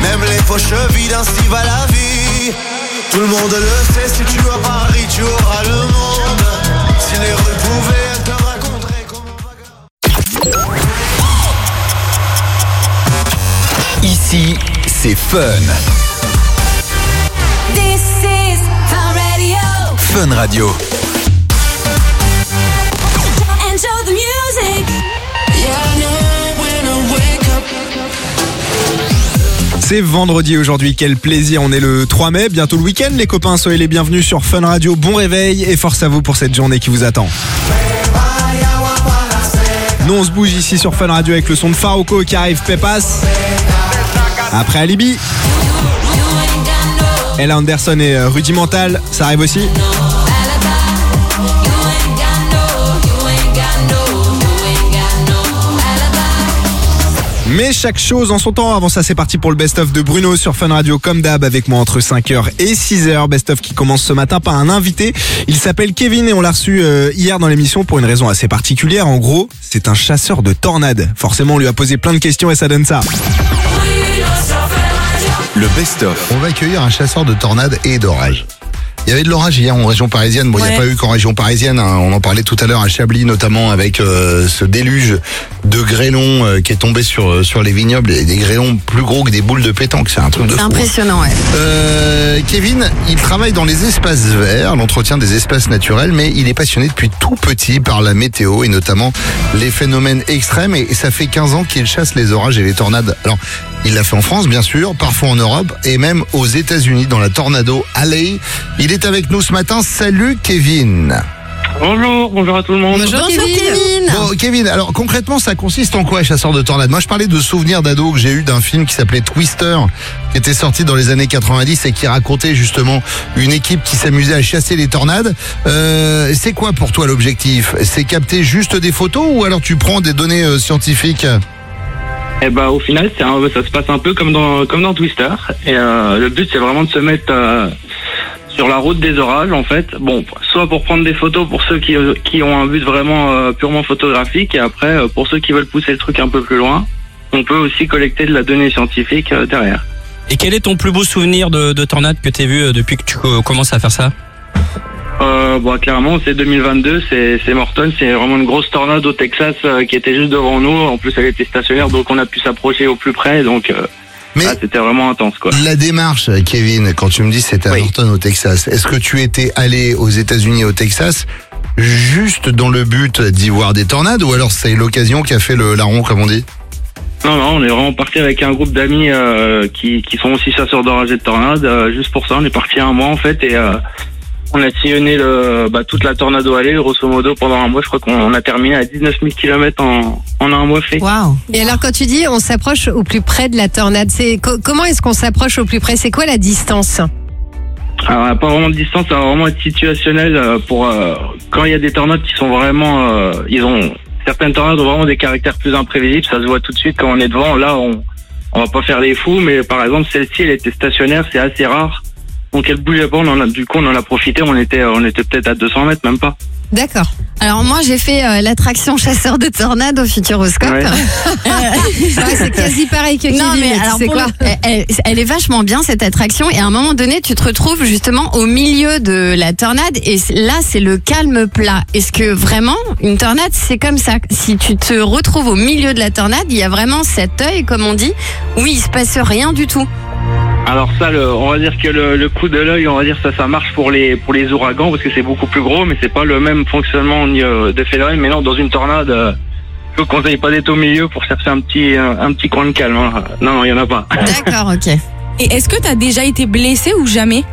Même les faux chevilles d'un Steve à la vie. Tout le monde le sait, si tu vas à Paris, tu auras le monde. Si les rues pouvaient, elles te raconteraient comment on va. Ici, c'est Fun. This is Fun Radio. Fun Radio. Enjoy the music. C'est vendredi aujourd'hui, quel plaisir, on est le 3 mai, bientôt le week-end les copains, soyez les bienvenus sur Fun Radio, bon réveil et force à vous pour cette journée qui vous attend. Nous on se bouge ici sur Fun Radio avec le son de Farruko qui arrive, Pepas. Après Alibi, Ella Anderson et Rudimental, ça arrive aussi. Mais chaque chose en son temps. Avant ça, c'est parti pour le best-of de Bruno sur Fun Radio, comme d'hab, avec moi entre 5h et 6h. Best-of qui commence ce matin par un invité. Il s'appelle Kevin et on l'a reçu hier dans l'émission pour une raison assez particulière. En gros, c'est un chasseur de tornades. Forcément, on lui a posé plein de questions et ça donne ça. Le best-of. On va accueillir un chasseur de tornades et d'orages. Il y avait de l'orage hier en région parisienne. Bon, il n'y a pas eu qu'en région parisienne. Hein. On en parlait tout à l'heure à Chablis, notamment avec ce déluge de grêlons qui est tombé sur les vignobles. Et des grêlons plus gros que des boules de pétanque. C'est un truc de fou. C'est impressionnant, ouais. Kevin, il travaille dans les espaces verts, l'entretien des espaces naturels, mais il est passionné depuis tout petit par la météo et notamment les phénomènes extrêmes. Et ça fait 15 ans qu'il chasse les orages et les tornades. Alors, il l'a fait en France, bien sûr, parfois en Europe et même aux États-Unis, dans la Tornado Alley. Il est avec nous ce matin. Salut Kevin. Bonjour à tout le monde. Bonjour Kevin. Bon, Kevin, alors concrètement, ça consiste en quoi, chasseur de tornades? Moi, je parlais de souvenirs d'ado que j'ai eu d'un film qui s'appelait Twister, qui était sorti dans les années 90 et qui racontait justement une équipe qui s'amusait à chasser les tornades. C'est quoi pour toi l'objectif? C'est capter juste des photos ou alors tu prends des données scientifiques? Et bah au final, ça se passe un peu comme dans Twister. Et le but, c'est vraiment de se mettre sur la route des orages, en fait. Bon, soit pour prendre des photos pour ceux qui ont un but vraiment purement photographique, et après, pour ceux qui veulent pousser le truc un peu plus loin, on peut aussi collecter de la donnée scientifique derrière. Et quel est ton plus beau souvenir de tornade que tu as vu depuis que tu commences à faire ça? Clairement, c'est 2022, c'est Morton, c'est vraiment une grosse tornade au Texas qui était juste devant nous. En plus, elle était stationnaire, donc on a pu s'approcher au plus près, donc c'était vraiment intense, quoi. La démarche, Kevin, quand tu me dis c'était à Morton au Texas, est-ce que tu étais allé aux États-Unis, au Texas, juste dans le but d'y voir des tornades, ou alors c'est l'occasion qui a fait le larron, comme on dit? Non, on est vraiment parti avec un groupe d'amis qui sont aussi chasseurs d'orages et de tornades. Juste pour ça, on est parti un mois en fait, et on a sillonné toute la Tornado Alley, grosso modo, pendant un mois. Je crois qu'on a terminé à 19 000 km en un mois fait. Waouh. Et alors, quand tu dis on s'approche au plus près de la tornade, comment est-ce qu'on s'approche au plus près? C'est quoi la distance? Alors, pas vraiment de distance, ça va vraiment être situationnel pour quand il y a des tornades qui sont vraiment... certaines tornades ont vraiment des caractères plus imprévisibles, ça se voit tout de suite quand on est devant. Là, on va pas faire les fous, mais par exemple, celle-ci, elle était stationnaire, c'est assez rare. Donc elle bougeait pas, on en a profité, on était peut-être à 200 mètres, même pas. D'accord. Alors moi j'ai fait l'attraction chasseur de tornades au Futuroscope. Ouais. C'est quasi pareil que Kevin. Non mais alors c'est quoi elle est vachement bien cette attraction, et à un moment donné tu te retrouves justement au milieu de la tornade, et là c'est le calme plat. Est-ce que vraiment une tornade c'est comme ça? Si tu te retrouves au milieu de la tornade, il y a vraiment cet œil, comme on dit, où il se passe rien du tout. Alors ça, on va dire que le coup de l'œil, on va dire ça marche pour les ouragans parce que c'est beaucoup plus gros, mais c'est pas le même fonctionnement de phénomène. Mais non, dans une tornade, je vous conseille pas d'être au milieu pour chercher un petit coin de calme. Hein. Non, il y en a pas. D'accord, ok. Et est-ce que t'as déjà été blessé ou jamais?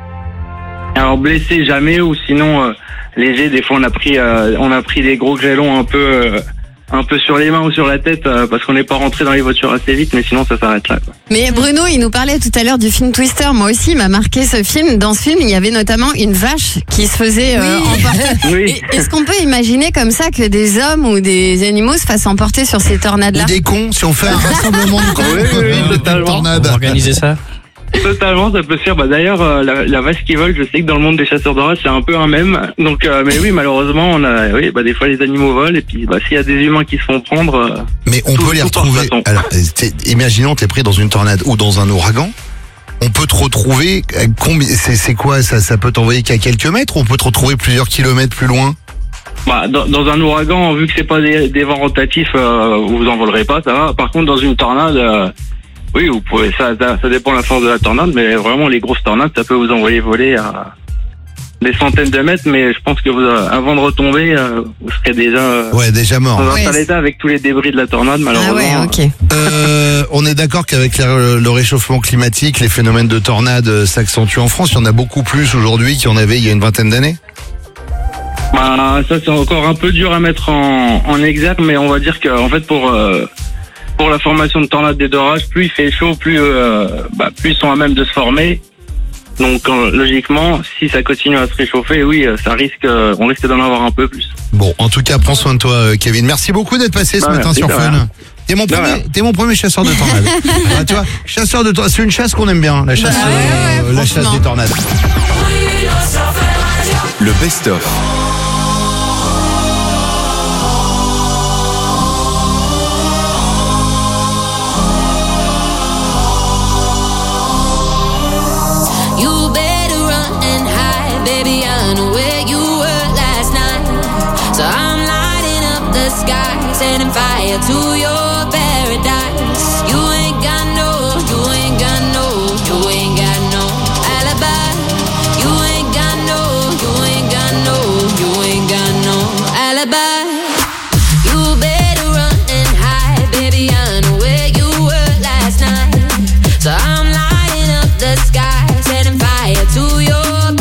Alors blessé jamais, ou sinon léger. Des fois on a pris des gros grêlons un peu sur les mains ou sur la tête parce qu'on n'est pas rentré dans les voitures assez vite, mais sinon ça s'arrête là, quoi. Mais Bruno, il nous parlait tout à l'heure du film Twister. Moi aussi, il m'a marqué ce film. Dans ce film, il y avait notamment une vache qui se faisait emporter. Oui. Est-ce qu'on peut imaginer comme ça que des hommes ou des animaux se fassent emporter sur ces tornades-là? Ou des cons, si on fait un rassemblement de cons, Oui, une totalement. tornade. On va organiser ça. Totalement, ça peut se faire. Bah, d'ailleurs, la vache qui vole, je sais que dans le monde des chasseurs d'orage, c'est un peu un mème. Donc, mais oui, malheureusement, des fois les animaux volent et puis, s'il y a des humains qui se font prendre. Mais on peut les retrouver. Alors, imaginons, t'es pris dans une tornade ou dans un ouragan. On peut te retrouver. C'est quoi ça peut t'envoyer qu'à quelques mètres ou on peut te retrouver plusieurs kilomètres plus loin? Dans un ouragan, vu que c'est pas des vents rotatifs, vous en volerez pas, ça va. Par contre, dans une tornade. Oui, vous pouvez. Ça dépend de la force de la tornade, mais vraiment les grosses tornades, ça peut vous envoyer voler à des centaines de mètres. Mais je pense que avant de retomber, vous serez déjà mort. Dans un sale état avec tous les débris de la tornade, malheureusement. Ah ouais, ok. On est d'accord qu'avec le réchauffement climatique, les phénomènes de tornades s'accentuent en France. Il y en a beaucoup plus aujourd'hui qu'il y en avait il y a une vingtaine d'années. Ça c'est encore un peu dur à mettre en exergue, mais on va dire que en fait pour la formation de tornades et d'orages, plus il fait chaud, plus ils sont à même de se former. Donc logiquement, si ça continue à se réchauffer, oui, on risque d'en avoir un peu plus. Bon, en tout cas, prends soin de toi, Kevin. Merci beaucoup d'être passé ce matin sur Fun. T'es mon premier chasseur de tornades. Tu vois, chasseur de tornades, c'est une chasse qu'on aime bien, la chasse, la chasse des tornades. Le best-of. Baby, I know where you were last night. So I'm lighting up the sky, setting fire to your paradise. You ain't got no alibi. You ain't got no alibi. You better run and hide, baby, I know where you were last night. So I'm lighting up the sky, setting fire to your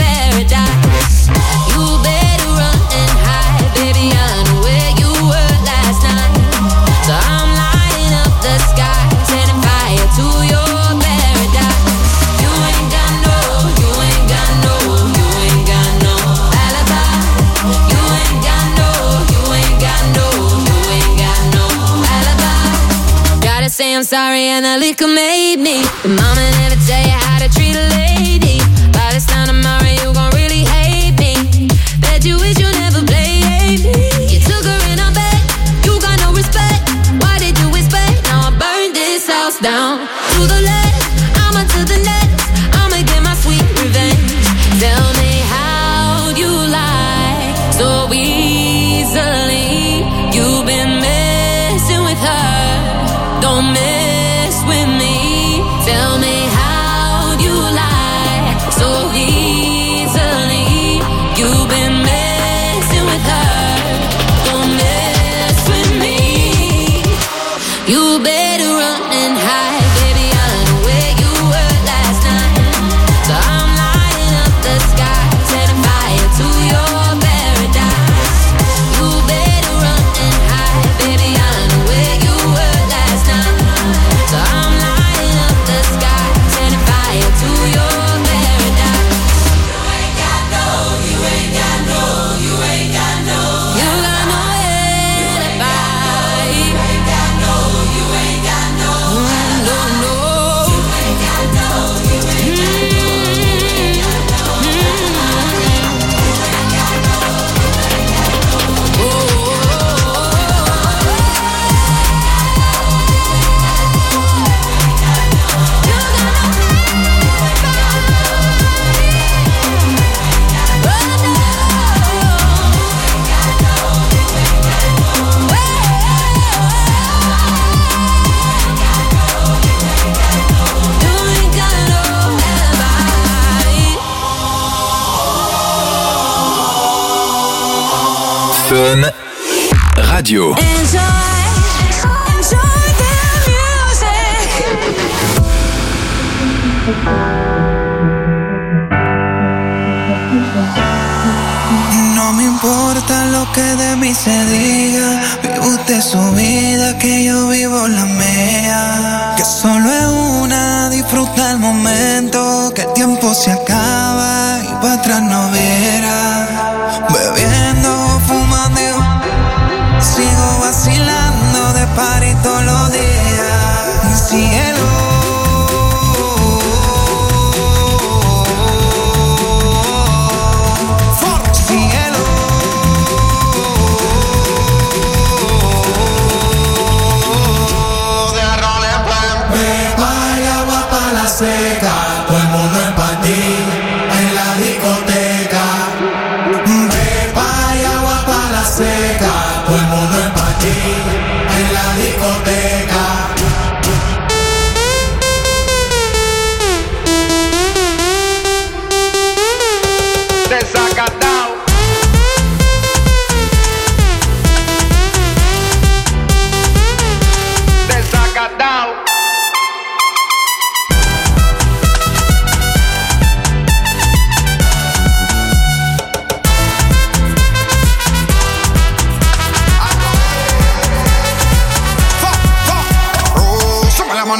I'm sorry and the liquor made me. But mama never tell you how to treat a lady. By this time tomorrow you gon' really hate me. Bet you wish you never played me. You took her in her bed, you got no respect. Why did you expect? Now I burned this house down. To the left, I'ma to the next. I'ma get my sweet revenge. Tell me how you lie so easily. You've been messing with her. Don't mess with me. Tell me how you lie so easily. You've been messing with her. Don't mess with me. You better run and hide, baby. I know where you were last night. So I'm lighting up the sky, setting fire to your paradise. You better run and hide, baby. I know where you were last night. So I'm lighting up the sky, setting fire to your paradise. You ain't got no alibi. You got no alibi. You ain't got no. Fun Radio. No me importa lo que de mí se diga. Vive usted su vida, que yo vivo la mía. Que solo es una, disfruta el momento. Que el tiempo se acaba y para atrás no verá. Bebiendo, fumando, sigo vacilando de party todos los días. Cielo,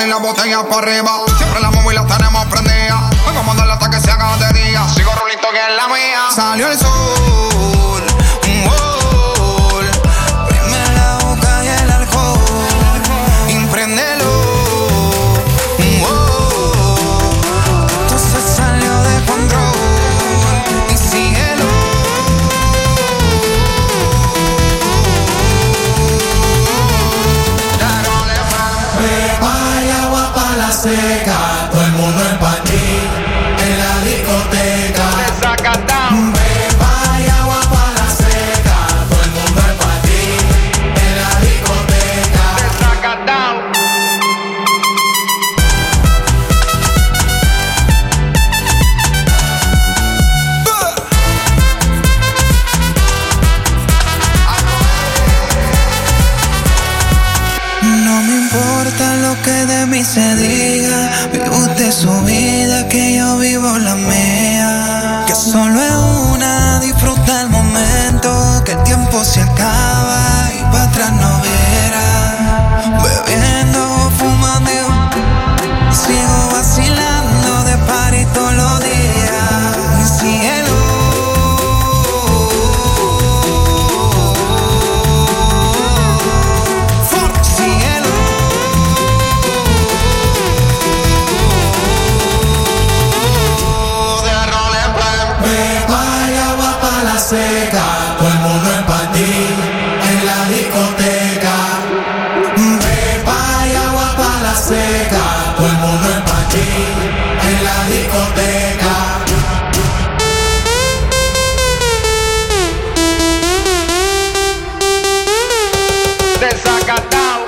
y la botella para arriba. Siempre la móvil la tenemos prendida. Vengo a mandarla hasta que se haga de día. Sigo rulito que es la mía. Salió el sol, un gol. Prime la boca y el alcohol. Impréndelo, un gol. Esto se salió de control. Y síguelo. Beba y agua pa' la seca, todo el mundo en patí, en la discoteca. Beba y agua pa' la seca, todo el mundo en patí, en la discoteca. No me importa lo que de mí se diga, vive usted su vida, que yo vivo la mía. Que solo es una, disfruta el momento, que el tiempo se acaba y para atrás no verá. Bebiendo, fumando, sigo vacilando de party todos los días. Y síguelo. Seca, todo el mundo en patí, en la discoteca. Beba y agua pa' la seca, todo el mundo en patí, en la discoteca. Desacatao.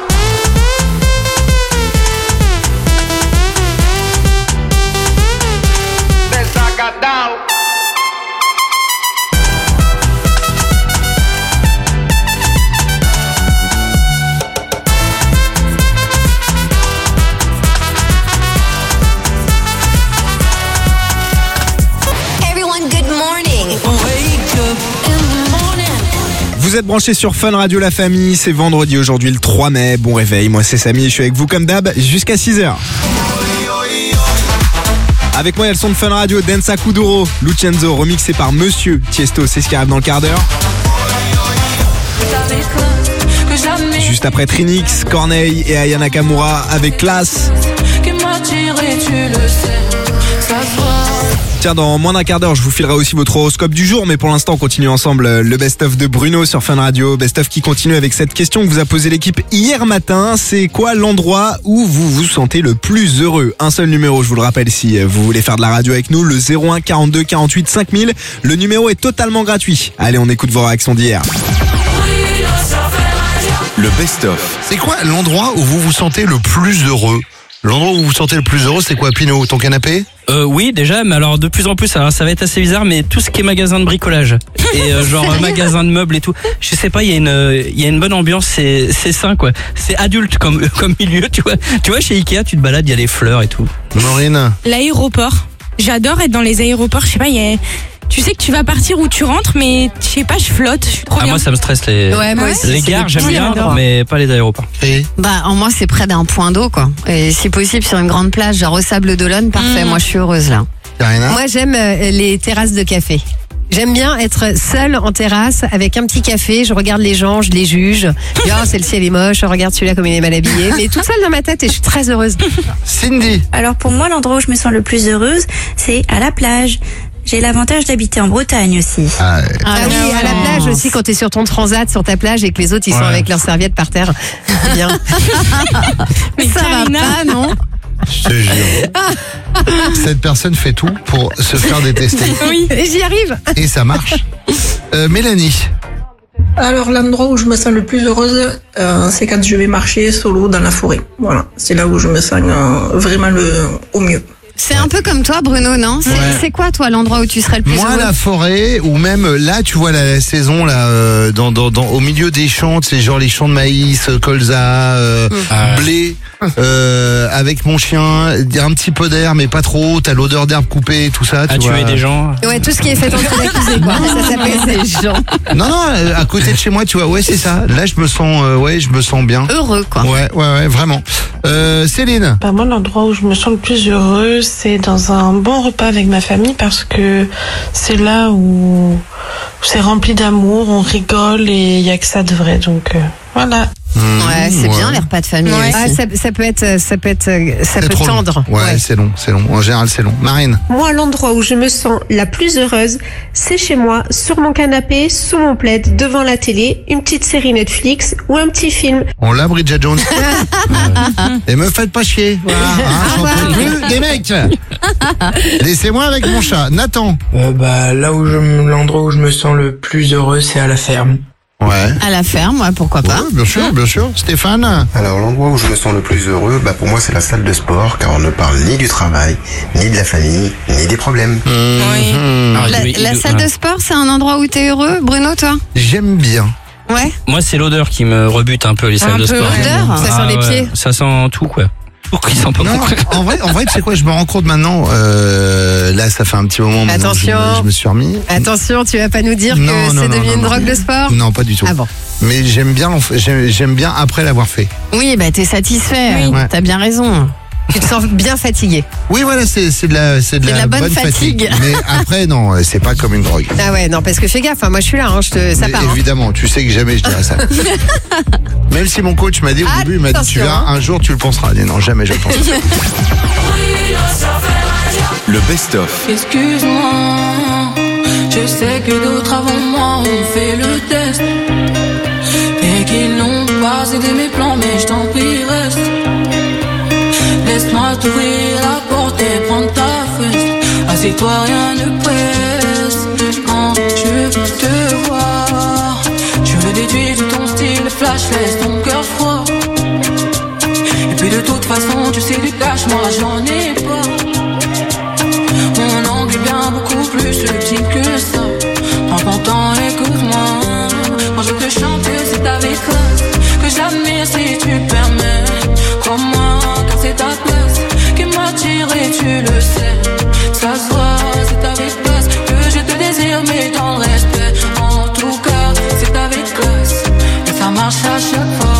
Desacatao. Vous êtes branchés sur Fun Radio la famille, c'est vendredi aujourd'hui le 3 mai, bon réveil, moi c'est Samy et je suis avec vous comme d'hab jusqu'à 6h. Avec moi il y a le son de Fun Radio, Densa Kuduro, Lucenzo, remixé par Monsieur Tiesto, c'est ce qui arrive dans le quart d'heure. Juste après Trinix, Corneille et Aya Nakamura avec Classe. Tiens, dans moins d'un quart d'heure, je vous filerai aussi votre horoscope du jour, mais pour l'instant, on continue ensemble le best-of de Bruno sur Fun Radio. Best-of qui continue avec cette question que vous a posée l'équipe hier matin. C'est quoi l'endroit où vous vous sentez le plus heureux? Un seul numéro, je vous le rappelle, si vous voulez faire de la radio avec nous, le 01 42 48 5000. Le numéro est totalement gratuit. Allez, on écoute vos réactions d'hier. Le best-of. C'est quoi l'endroit où vous vous sentez le plus heureux? L'endroit où vous vous sentez le plus heureux, c'est quoi, Pino? Ton canapé? Oui, déjà, mais alors de plus en plus, alors ça va être assez bizarre, mais tout ce qui est magasin de bricolage et genre magasin de meubles et tout, je sais pas, il y a une bonne ambiance, c'est sain quoi, c'est adulte comme milieu, tu vois chez Ikea, tu te balades, il y a les fleurs et tout. Maureen? L'aéroport. J'adore être dans les aéroports, je sais pas, tu sais que tu vas partir où tu rentres, mais je sais pas, je flotte, je suis trop bien. Moi ça me stresse les gares, j'aime bien, mais pas les aéroports. En moi c'est près d'un point d'eau quoi. Et si possible sur une grande plage, genre au Sable d'Olonne, parfait. Moi je suis heureuse là. Karina? Moi j'aime les terrasses de café. J'aime bien être seule en terrasse avec un petit café, je regarde les gens, je les juge. Je dis, oh, celle-ci elle est moche, regarde celui-là comme il est mal habillé. Mais toute seule dans ma tête et je suis très heureuse. Cindy? Alors pour moi, l'endroit où je me sens le plus heureuse, c'est à la plage. J'ai l'avantage d'habiter en Bretagne aussi. Ah oui, à la plage aussi, quand t'es sur ton transat, sur ta plage et que les autres ils sont avec leurs serviettes par terre. C'est bien. Mais ça Karina, va pas, non? Je te jure. Cette personne fait tout pour se faire détester. Oui, et j'y arrive. Et ça marche. Mélanie? Alors l'endroit où je me sens le plus heureuse, c'est quand je vais marcher solo dans la forêt. Voilà, c'est là où je me sens vraiment au mieux. C'est un peu comme toi, Bruno, non? C'est quoi, toi, l'endroit où tu serais le plus Moi, heureux? la forêt, ou même là, tu vois la saison là, au milieu des champs, c'est genre les champs de maïs, colza, blé, avec mon chien, il y a un petit peu d'air, mais pas trop. T'as l'odeur d'herbe coupée, tout ça. À tuer des gens. Ouais, tout ce qui est fait entre l'accusé, quoi. Ça s'appelle des gens. Non, à côté de chez moi, tu vois, ouais, c'est ça. Là, je me sens bien. Heureux, quoi. Ouais, vraiment. Céline. Bah moi, l'endroit où je me sens le plus heureuse, c'est dans un bon repas avec ma famille parce que c'est là où c'est rempli d'amour, on rigole et il y a que ça de vrai. Donc voilà. Ouais, c'est bien les repas de famille. Ouais. Aussi. Ça peut tendre. Ouais, c'est long. En général, c'est long. Marine. Moi, l'endroit où je me sens la plus heureuse, c'est chez moi, sur mon canapé, sous mon plaid, devant la télé, une petite série Netflix ou un petit film. On l'a, Bridget Jones. Et me faites pas chier. Voilà, j'en peux plus des mecs. Laissez-moi avec mon chat. Nathan. L'endroit où je me sens le plus heureux, c'est à la ferme. Ouais. À la ferme, ouais, pourquoi pas. Ouais, bien sûr. Stéphane. Alors, l'endroit où je me sens le plus heureux, pour moi, c'est la salle de sport, car on ne parle ni du travail, ni de la famille, ni des problèmes. Oui. La salle de sport, c'est un endroit où t'es heureux, Bruno, toi? J'aime bien. Ouais. Moi, c'est l'odeur qui me rebute un peu, les salles de sport. L'odeur? Ça sent les pieds. Ça sent tout, quoi. Tout qui sent pas bon. En vrai, tu sais quoi, je me rends compte maintenant, là, ça fait un petit moment maintenant que je me suis remis. Attention, tu vas pas nous dire que c'est devenu une drogue de sport? Non, pas du tout. Ah bon. Mais j'aime bien après l'avoir fait. Oui, t'es satisfait. Oui. T'as bien raison. Tu te sens bien fatigué. Oui, voilà, c'est de la bonne fatigue. Mais après, non, c'est pas comme une drogue. Ah ouais, non, parce que fais gaffe, moi je suis là, ça part. Évidemment, tu sais que jamais je dirais ça. Même si mon coach m'a dit au début, il m'a dit, tu verras, un jour tu le penseras. Il dit, non, jamais je le penserai. Le best-of. Excuse-moi, je sais que d'autres avant moi ont fait le test et qu'ils n'ont pas aidé mes plans, mais je t'en prie, reste. Laisse-moi t'ouvrir la porte et prendre ta fesse. Assieds-toi, rien ne presse. Quand je te vois, je le déduis de ton style flash, laisse ton cœur froid. Et puis de toute façon, tu sais du cash, moi j'en ai pas. Mon angle est bien beaucoup plus subtil que ça. Prends ton temps, écoute-moi. Quand je te chante, c'est avec classe que j'admire si tu permets. Crois-moi, car c'est ta place qui m'attire et tu le sais. Ça se voit, c'est avec classe que je te désire, mais dans le respect. En tout cas, c'est avec classe et ça marche à chaque fois.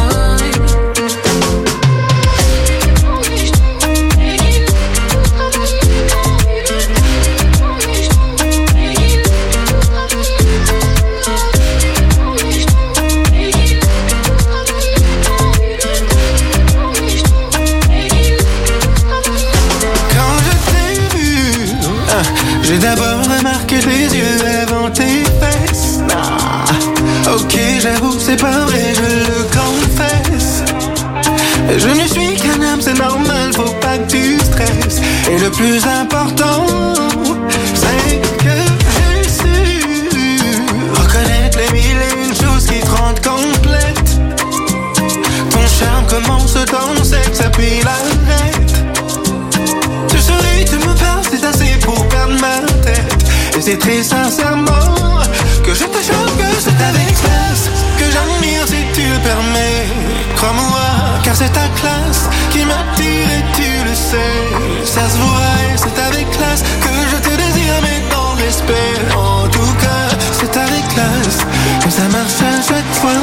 J'ai d'abord remarqué tes yeux avant tes fesses. Ok, j'avoue, c'est pas vrai, je le confesse. Je ne suis qu'un homme, c'est normal, faut pas que tu stresses. Et le plus important, c'est que j'ai su reconnaître les mille et une choses qui te rendent complète. Ton charme commence dans le sexe, puis l'arrête. Tu souris, tu me parles, c'est assez pour perdre ma tête. Et c'est très sincèrement que je te choque, que c'est avec classe que j'admire si tu le permets. Crois-moi, car c'est ta classe qui m'attire et tu le sais. Ça se voit et c'est avec classe que je te désire, mais dans le respect. En tout cas, c'est avec classe que ça marche à chaque fois.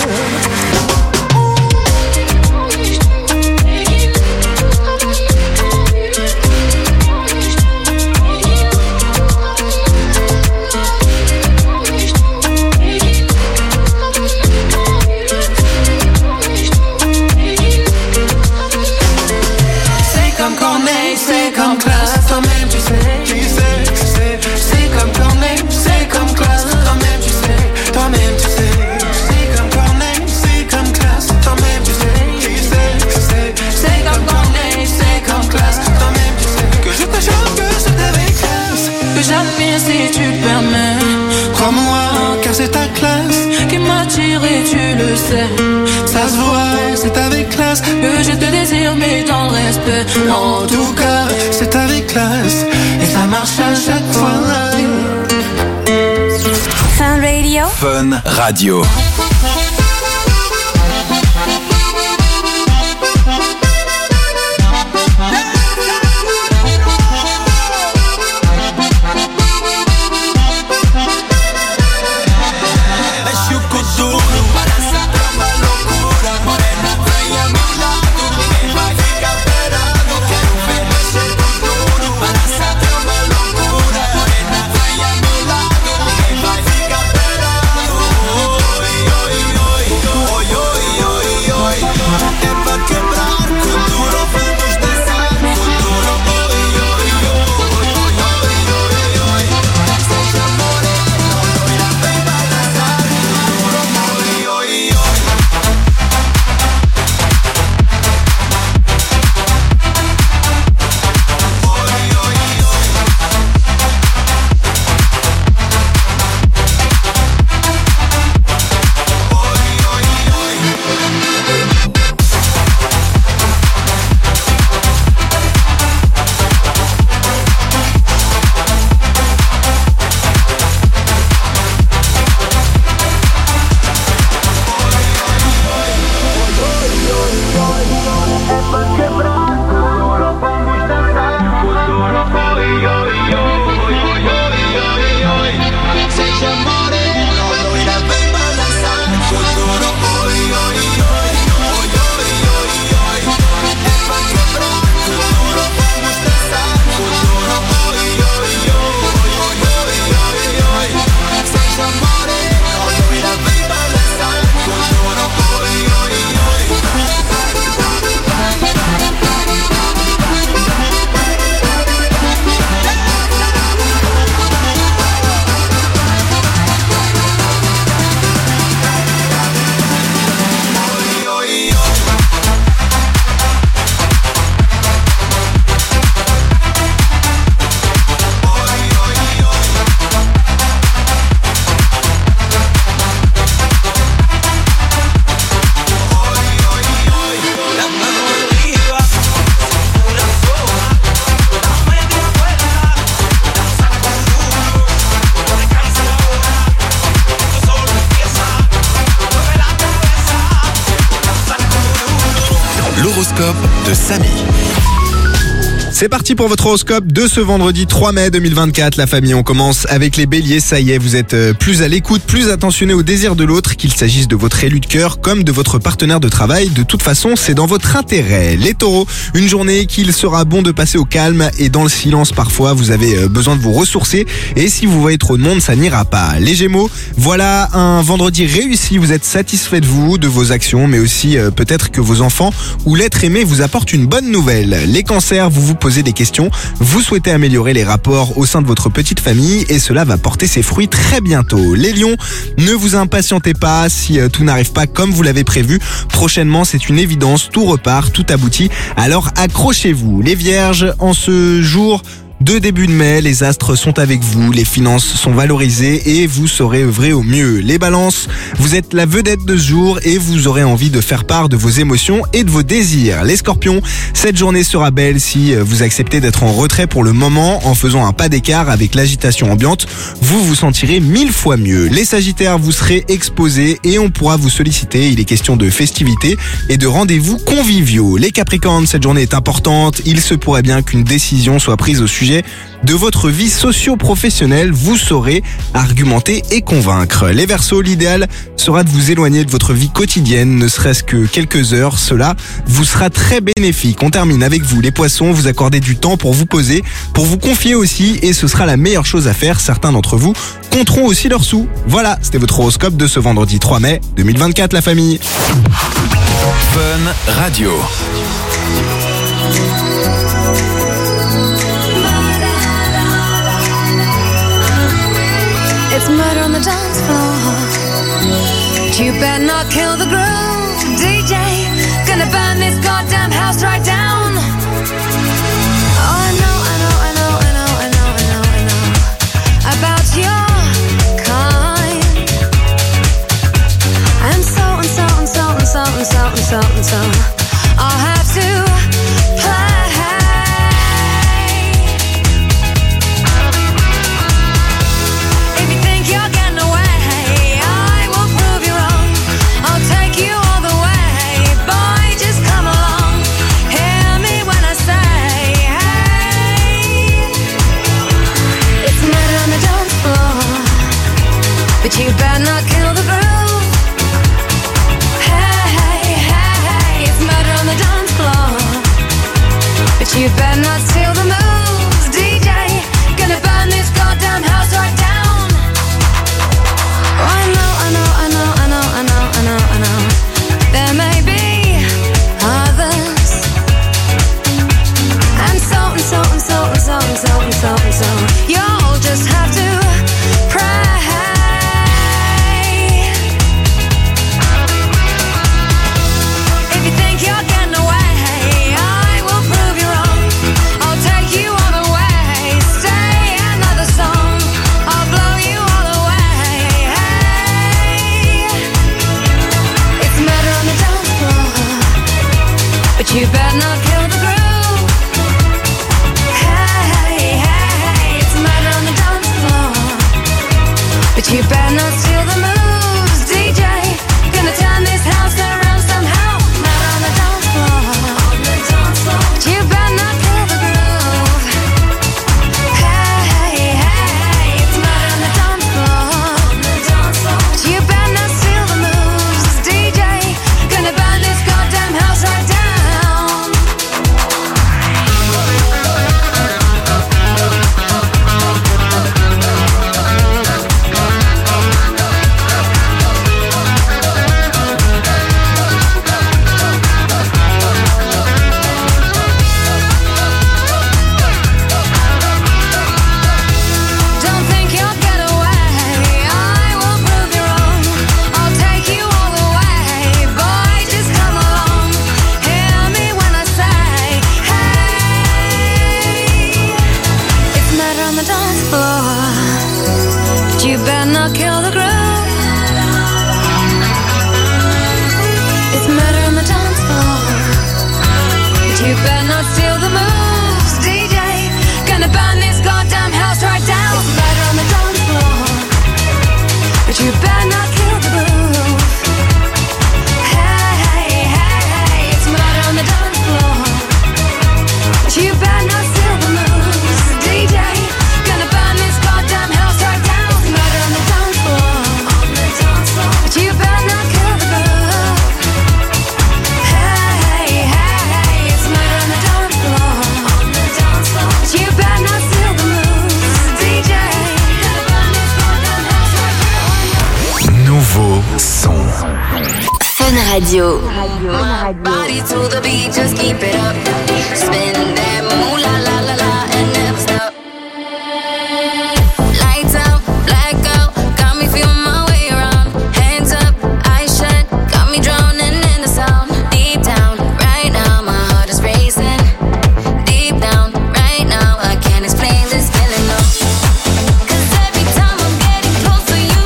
C'est comme classe, toi-même tu sais, c'est comme Corneille, c'est comme classe, toi-même tu sais, c'est comme Corneille, c'est comme classe, toi-même tu sais, c'est comme Corneille, c'est comme classe, toi-même tu sais, que je te choque, que c'est avec classe, que j'admire si tu le permets, crois-moi, car c'est ta classe qui m'attire et tu le sais, ça se voit, c'est avec classe, que je te désire mais dans le respect, en tout cas, c'est avec Fun Radio. L'horoscope de Samy. C'est parti pour votre horoscope de ce vendredi 3 mai 2024. La famille, on commence avec les béliers. Ça y est, vous êtes plus à l'écoute, plus attentionné au désir de l'autre, qu'il s'agisse de votre élu de cœur comme de votre partenaire de travail. De toute façon, c'est dans votre intérêt. Les taureaux, une journée qu'il sera bon de passer au calme et dans le silence parfois. Vous avez besoin de vous ressourcer et si vous voyez trop de monde, ça n'ira pas. Les gémeaux, voilà un vendredi réussi. Vous êtes satisfait de vous, de vos actions, mais aussi peut-être que vos enfants ou l'être aimé vous apportent une bonne nouvelle. Les cancers, vous posez des questions, vous souhaitez améliorer les rapports au sein de votre petite famille et cela va porter ses fruits très bientôt. Les lions, ne vous impatientez pas si tout n'arrive pas comme vous l'avez prévu. Prochainement, c'est une évidence, tout repart, tout aboutit, alors accrochez-vous. Les vierges, en ce jour de début de mai, les astres sont avec vous, les finances sont valorisées et vous saurez œuvrer au mieux. Les balances, vous êtes la vedette de ce jour et vous aurez envie de faire part de vos émotions et de vos désirs. Les scorpions, cette journée sera belle si vous acceptez d'être en retrait pour le moment en faisant un pas d'écart avec l'agitation ambiante. Vous vous sentirez 1000 fois mieux. Les sagittaires, vous serez exposés et on pourra vous solliciter. Il est question de festivités et de rendez-vous conviviaux. Les capricornes, cette journée est importante. Il se pourrait bien qu'une décision soit prise au sujet de votre vie socio-professionnelle, vous saurez argumenter et convaincre. Les Verseaux, l'idéal sera de vous éloigner de votre vie quotidienne, ne serait-ce que quelques heures, cela vous sera très bénéfique. On termine avec vous, les Poissons, vous accordez du temps pour vous poser, pour vous confier aussi, et ce sera la meilleure chose à faire. Certains d'entre vous compteront aussi leurs sous. Voilà, c'était votre horoscope de ce vendredi 3 mai 2024, la famille. Fun Radio. It's murder on the dance floor. You better not kill the groove, DJ. Gonna burn this goddamn house right down. Oh, I know about your kind. And so I'll have to play. If you think you're getting away, better not steal the moves, DJ. Gonna burn this goddamn house right down. Oh, I know. There may be others, and so you'll just have to pray. If you think you're getting away, I will prove you wrong. I'll take you all the way. Stay another song, I'll blow you all away. It's murder on the dance floor, but you better not kill the groove. But you better not steal the moves, DJ. Gonna turn this house around somehow. Murder on the dance floor. But you better not kill the groove. Hey, it's murder on the dance floor. But you better not steal the moves, DJ. Gonna burn this goddamn house right down. You better not kill the groove. It's murder on the dance floor. But you better not steal the moves, DJ. Gonna burn this goddamn house right down. It's murder on the dance floor. But you better not kill the groove. Hey, it's murder on the dance floor. But you better not steal the moves, DJ. Gonna burn this goddamn house right down. But you better not kill the groove. Hey, it's murder on the dance floor. But you better not steal the moves, DJ. Nouveau son. Fun Radio. Body to the beat, just keep it up. Spin that moolah la la la and never stop. Lights out, blackout, got me feeling my way around. Hands up, eyes shut, got me drowning in the sound. Deep down, right now, my heart is racing. Deep down, right now, I can't explain this feeling, no. 'Cause every time I'm getting close to you,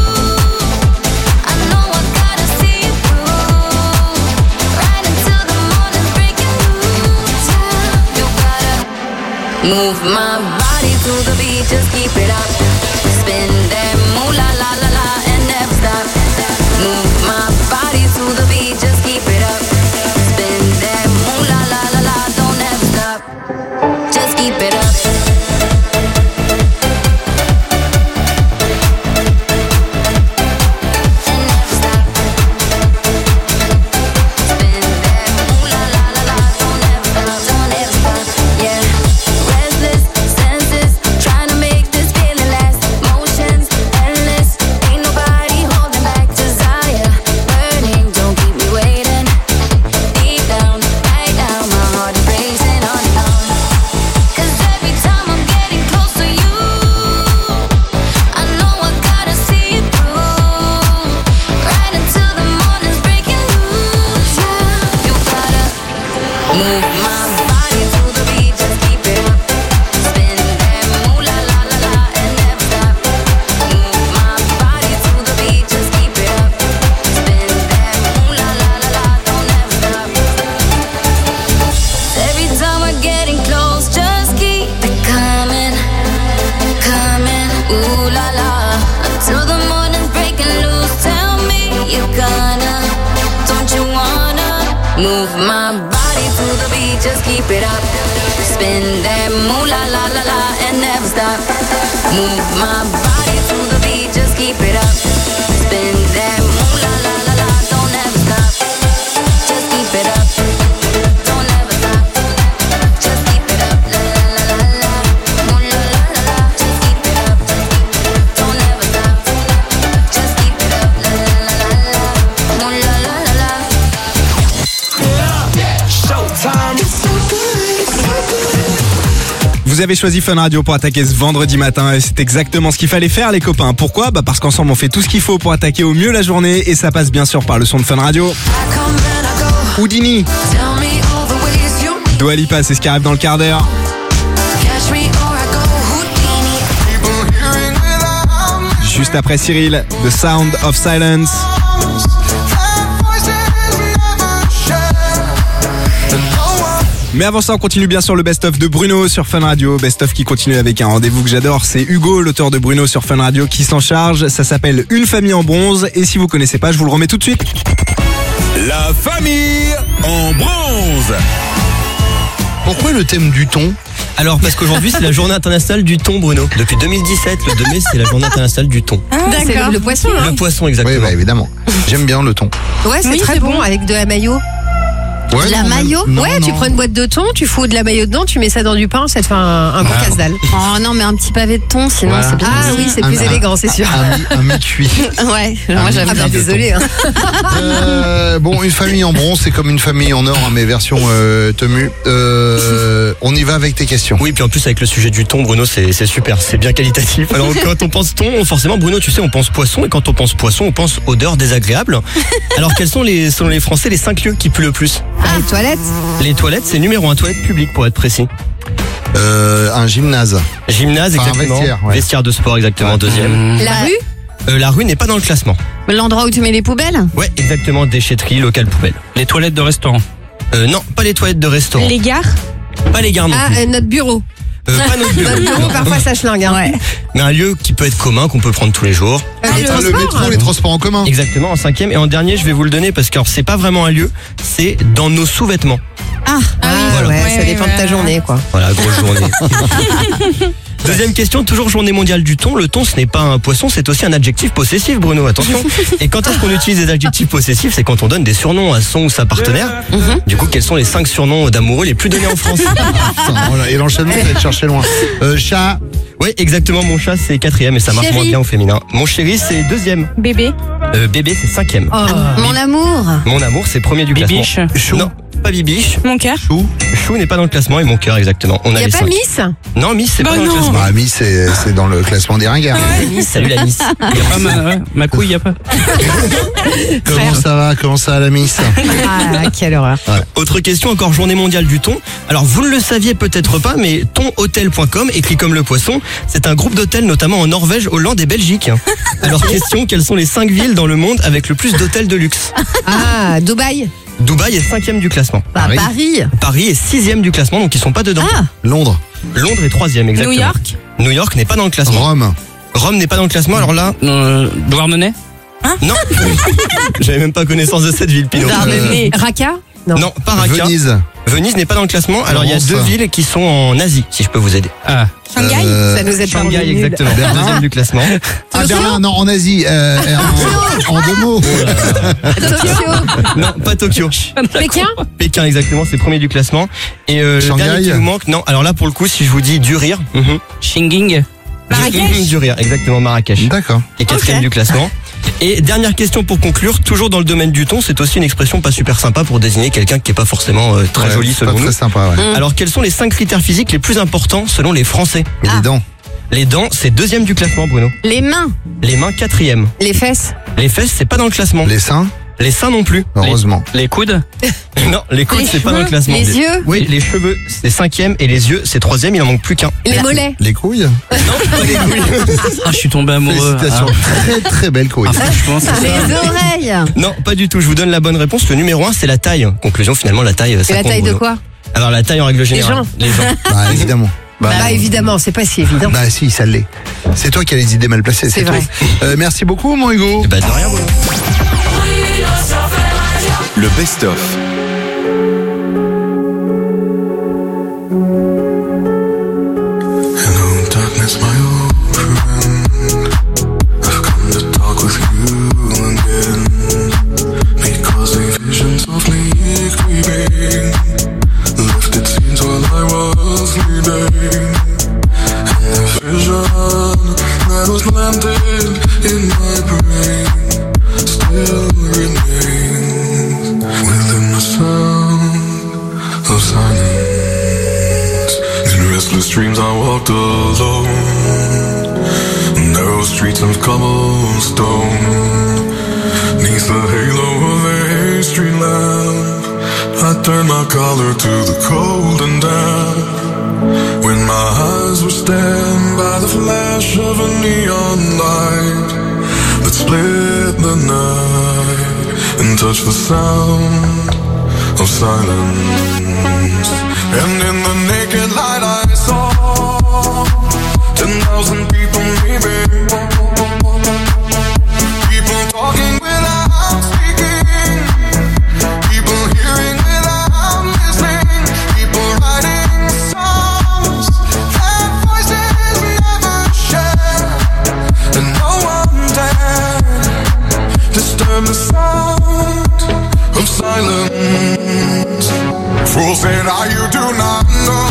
I know I gotta see you through. Right until the morning's breaking loose. You gotta move my body to the beat, just keep it up. Spin that moolah la la la and never stop. Move my body to the beat, just keep it up. Spin that moolah la la la, don't ever stop. Just keep it up. And never stop. Spin that moolah la la la, don't ever stop, don't ever stop. Yeah, restless senses, trying to make this feeling last. Motions endless, ain't nobody holding back. Desire burning, don't keep me waiting. Deep down, right now, my heart is racing on and on. 'Cause every time I'm getting close to you, I know I gotta see it through. Right until the morning's breaking loose. Yeah, you gotta move my body to the beat, just keep it up. Spin that moolah la la la and never stop. Move my body to the beat, just keep it up. Spin that moolah la la la, don't ever stop. Every time we're getting close, just keep it coming, coming. Ooh la la, until the morning's breaking loose. Tell me you're gonna, don't you wanna move my body to the beat, just keep it up. Spin that moolah la la la and never stop. Move my body to the beat, just keep it up. Spin that moolah la la la, don't ever stop. Just keep it up. Don't ever stop. Just keep it Vous avez choisi Fun Radio pour attaquer ce vendredi matin et c'est exactement ce qu'il fallait faire les copains. Pourquoi ? Parce qu'ensemble on fait tout ce qu'il faut pour attaquer au mieux la journée et ça passe bien sûr par le son de Fun Radio. Houdini, Dua Lipa, c'est ce qui arrive dans le quart d'heure. Juste après Cyril, The Sound of Silence. Mais avant ça, on continue bien sûr le best-of de Bruno sur Fun Radio. Best-of qui continue avec un rendez-vous que j'adore. C'est Hugo, l'auteur de Bruno sur Fun Radio, qui s'en charge. Ça s'appelle Une famille en bronze. Et si vous connaissez pas, je vous le remets tout de suite. La famille en bronze. Pourquoi le thème du thon ? Alors parce qu'aujourd'hui c'est la journée internationale du thon, Bruno. Depuis 2017, le 2 mai c'est la journée internationale du thon. C'est le poisson, hein. Le poisson, exactement. Oui, bah, évidemment. J'aime bien le thon. Ouais, c'est très bon avec de la mayo. Ouais, De la mayo ouais, tu prends une boîte de thon, tu fous de la mayo dedans, tu mets ça dans du pain, ça te fait un bon casse-dalle. Oh non, mais un petit pavé de thon, sinon Voilà. c'est bien. Ah oui, c'est plus élégant, c'est sûr. Un mi-cuit. Ouais, moi j'aime bien. Désolé. Hein. Bon, une famille en bronze, c'est comme une famille en or, hein, mais version Temu. On y va avec tes questions. Oui, puis en plus avec le sujet du thon, Bruno, c'est super, c'est bien qualitatif. Alors quand on pense thon, forcément Bruno, tu sais, on pense poisson, et quand on pense poisson, on pense odeur désagréable. Alors quels sont selon les Français, les 5 lieux qui puent le plus ? Les toilettes. Les toilettes, c'est numéro 1, toilette publique pour être précis. Un gymnase. Gymnase, Enfin, exactement. vestiaire, ouais. Vestiaire de sport, exactement, deuxième. La rue. La rue n'est pas dans le classement. L'endroit où tu mets les poubelles ? Ouais, exactement, déchetterie, local poubelle. Les toilettes de restaurant. Non, pas les toilettes de restaurant. Les gares. Pas les gares non Ah, plus. notre bureau. Pas notre bureau. Notre bureau, parfois ça schlingue. Hein. Ouais. Mais un lieu qui peut être commun, qu'on peut prendre tous les jours. Le métro, les transports en commun. Exactement, en 5e. Et en dernier, je vais vous le donner parce que alors, c'est pas vraiment un lieu, c'est dans nos sous-vêtements. Ah, Voilà. ouais, ça dépend de ta journée, quoi. Voilà, grosse journée. Deuxième question, toujours journée mondiale du thon. Le thon, ce n'est pas un poisson, c'est aussi un adjectif possessif, Bruno, attention. Et quand est-ce qu'on utilise des adjectifs possessifs ? C'est quand on donne des surnoms à son ou sa partenaire. Du coup, quels sont les 5 surnoms d'amoureux les plus donnés en France ? Et l'enchaînement, ça va te chercher loin. Chat. Oui, exactement, mon chat, c'est 4e et ça marche Chéri. moins bien au féminin. Mon chéri, c'est 2e. Bébé. Bébé, c'est 5e. Mon amour. Mon amour, c'est premier du classement. Bibiche. Chou. Non, pas Bibiche. Mon cœur. Chou n'est pas dans le classement et mon cœur, exactement. On Il a n'y a les pas 5. Miss. Non, Miss, c'est Bah pas dans le non. classement. Ah, Miss, c'est dans le classement des ringards. Salut la Miss. Y a pas ma couille, y a pas. Comment ça va la Miss? Ah, quelle horreur. Autre question, encore journée mondiale du thon. Alors vous ne le saviez peut-être pas, mais thonhotel.com, écrit comme le poisson, c'est un groupe d'hôtels notamment en Norvège, Hollande et Belgique. Alors question, quelles sont les 5 villes dans le monde avec le plus d'hôtels de luxe? Ah, Dubaï. Dubaï est 5e du classement. Paris. Paris est 6e du classement, donc ils sont pas dedans. Ah. Londres. Londres est 3e, exactement. New York. New York n'est pas dans le classement. Rome. Rome n'est pas dans le classement, alors là... Douarnenez. Non. J'avais même pas connaissance de cette ville, Pinot. Raqqa. Non, pas Raqqa. Venise. Venise n'est pas dans le classement. Alors il y a Florence. 2 villes qui sont en Asie, si je peux vous aider. Ah. Shanghai. Ça nous aide pas. Shanghai, on est nuls. exactement. Berlin. 2e du classement. Ah, Berlin, non, en Asie. En 2 mots. Tokyo. Non, pas Tokyo. Pékin. Pékin, exactement, c'est premier du classement. Et le Shanghai. dernier qui nous manque, non. Alors là, pour le coup, si je vous dis du rire. Shinging. Marrakech. Du rire, exactement, Marrakech. D'accord. Et 4e du classement. Et dernière question pour conclure, toujours dans le domaine du thon, c'est aussi une expression pas super sympa pour désigner quelqu'un qui est pas forcément très Ouais, joli c'est selon pas nous. très sympa, ouais. Alors quels sont les 5 critères physiques les plus importants selon les Français? Mais les dents. Les dents, c'est 2e du classement, Bruno. Les mains. Les mains, 4e. Les fesses. Les fesses, c'est pas dans le classement. Les seins. Les seins non plus. Heureusement. Les coudes. Non, les coudes, Les c'est pas dans le cheveux, classement. les yeux. Oui, les cheveux, c'est 5e et les yeux, c'est 3e, il en manque plus qu'un. Les mollets. Les couilles. Non, pas les couilles. Ah, je suis tombé amoureux. Félicitations. Très très belle couille. Ah, franchement, c'est Les oreilles. Non, pas du tout. Je vous donne la bonne réponse. Le numéro 1, c'est la taille. Conclusion, finalement, la taille, ça Et la compte, taille de Bruno. quoi? Alors, la taille en règle générale. gens. Les gens. Bah évidemment. Bah évidemment, c'est pas si évident. Bah si, ça l'est. C'est toi qui as les idées mal placées, C'est c'est vrai. tout. Merci beaucoup, mon Hugo. Bah, de rien, Bruno. Le best-of. Hello, darkness, my old friend. I've come to talk with you again. Because a vision softly creeping left its scenes while I was sleeping. And the vision that was planted in my brain still remains within the sound of silence. In restless Restless dreams I walked alone, narrow streets of cobblestone, neath the halo of a Hay Street lamp, I turned my collar to the cold and damp. When my eyes were stabbed by the flash of a neon light that split the night and touched the sound of silence. And in the naked light I saw 10,000 people maybe, people talking without speaking, people hearing without listening, people writing songs that voices never share, and no one dared disturb the sound of silence. Fools say now you do not know,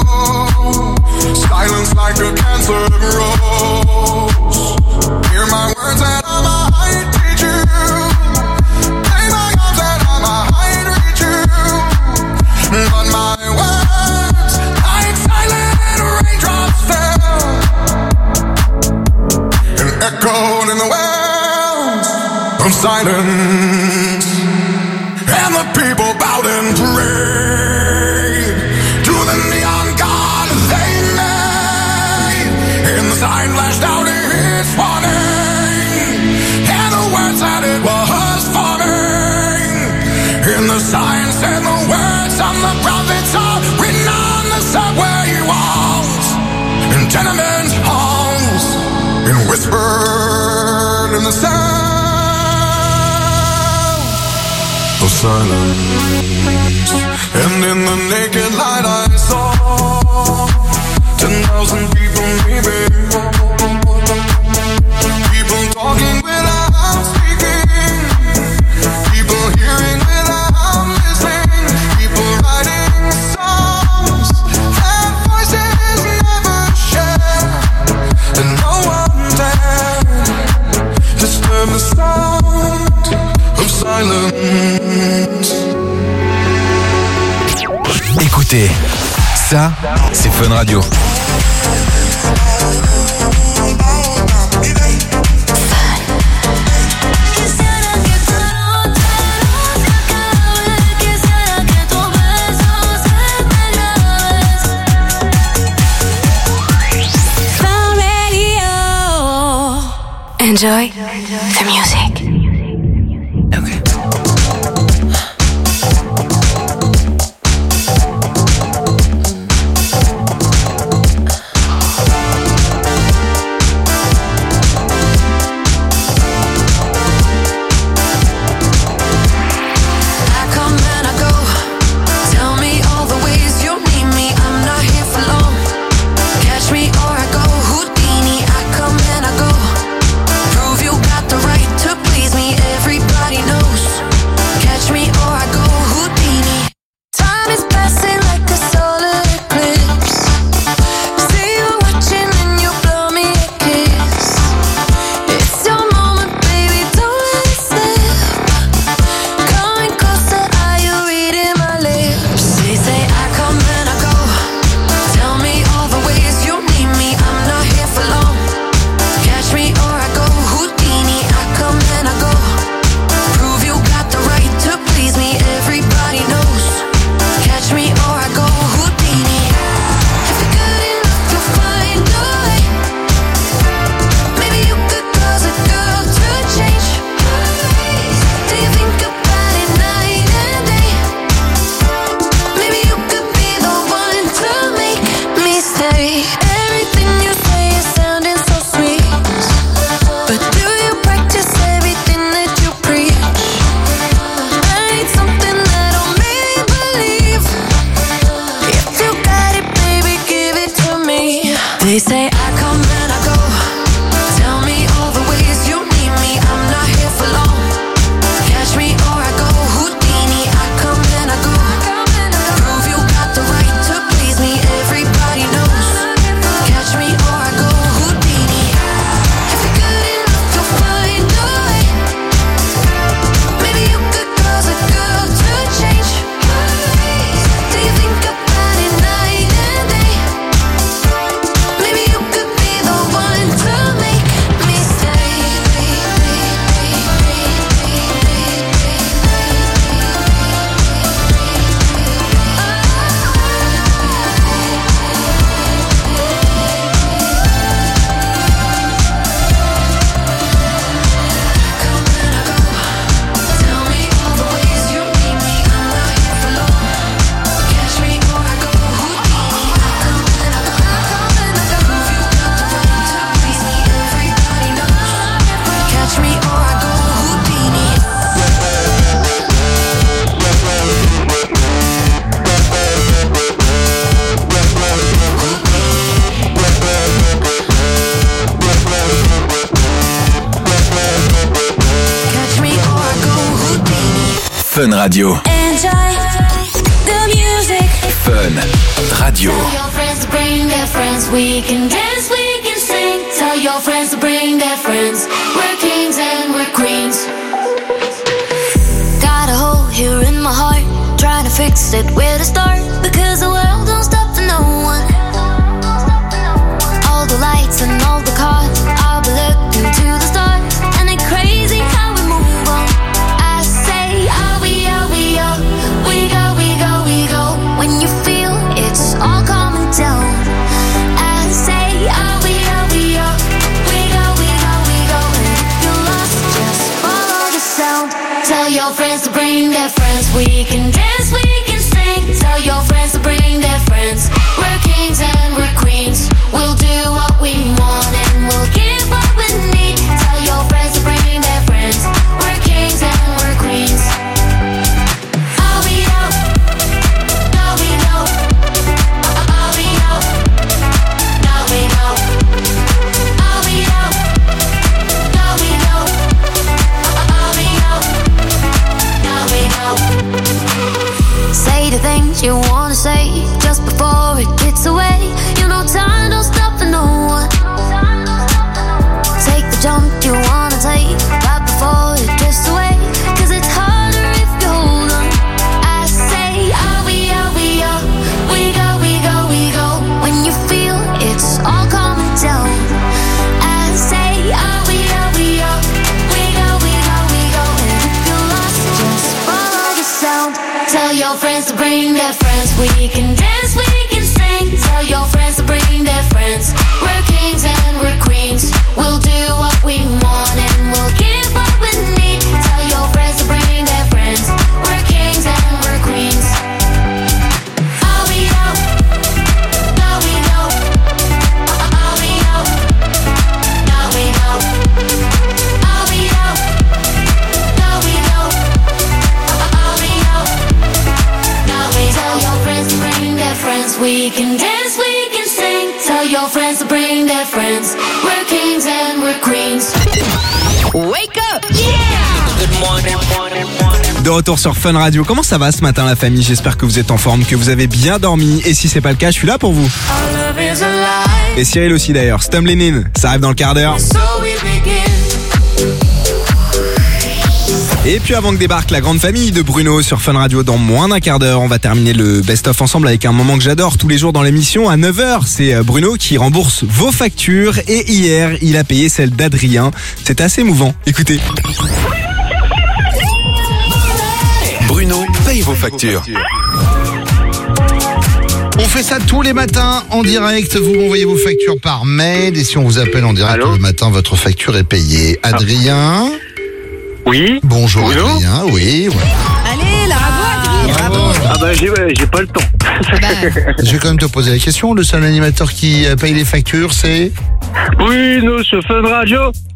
silence like a cancer grows. Hear my words and I might teach you, play my arms and I might reach you, but my words like silent raindrops fell and echoed in the wells of silence. And the people bowed and prayed to the neon god they made. And the sign flashed out its warning, and the words that it was forming. And the sign said the words of the prophets are written on the subway walls, in tenement halls, and whispered in the sound of silence. And in the naked light I saw 10,000 people maybe, people talking without speaking, people hearing without listening, people writing songs that voices never share, and no one dared disturb the sound of silence. Écoutez, ça, c'est Fun Radio. Fun Radio. Enjoy the music. Prove you got the right to please. Fun Radio. Enjoy the music. Fun Radio. Tell your friends to bring their friends. We can dance, we can sing. Tell your friends to bring their friends. We're kings and we're queens. Got a hole here in my heart. Trying to fix it, where to start? Because the world don't stop for no one. All the lights and all the cars, I'll be looking to the stars. And it's crazy how we move on. I say, oh, we go, we go, we go, we go. When you feel it's all coming down. I say, oh, we go, we go, we go, we go, we go. And if you're lost, just follow the sound. Tell your friends to bring their friends. We can dance, we can sing. Tell your friends to bring their friends. We're kings and we're queens. We'll do what we want and we'll give what we need. Tell your friends to bring their friends. We're kings and we're queens. Oh, we go. No, we go. Oh, we go. No, we go. Oh, we go. No, we go. Oh, we go. No, we go. Say the things you wanna say just before it gets away. You know time don't stop for no one. Take the jump you wanna take right before it drifts away. Cause it's harder if you hold on. I say, oh, we go, we go, we go, we go, we go. When you feel it's all coming down. I say, oh, we go, we go, we go, we go, we go. And if you're lost, just follow the sound. Tell your friends to bring their friends. We can dance, we can sing. Tell your friends to bring their friends. We're kings and we're queens. We'll do what we want and we'll give what we need. Tell your friends to bring their friends. We're kings and we're queens. Oh, we go. No, we go. Oh, we go. No, we go. Oh, we go. No, we go. Oh, we go. No, we tell your friends to bring their friends. We can dance, we can sing. Tell your friends to bring their friends. We're kings and we're queens. Wake up! De retour sur Fun Radio. Comment ça va ce matin la famille? J'espère que vous êtes en forme, que vous avez bien dormi. Et si c'est pas le cas, je suis là pour vous. Et Cyril aussi d'ailleurs. Stumbling In, ça arrive dans le quart d'heure. Et puis avant que débarque la grande famille de Bruno sur Fun Radio dans moins d'un quart d'heure, on va terminer le best-of ensemble avec un moment que j'adore tous les jours dans l'émission à 9h. C'est Bruno qui rembourse vos factures et hier, il a payé celle d'Adrien. C'est assez émouvant. Écoutez. Bruno paye vos factures. On fait ça tous les matins en direct. Vous m'envoyez vos factures par mail et si on vous appelle en direct le matin, votre facture est payée. Adrien? Oui. Bonjour Bruno. Adrien, oui. Allez, là, bravo Adrien. Ah bah j'ai pas le temps. Je vais quand même te poser la question. Le seul animateur qui paye les factures, c'est Bruno sur Fun Radio.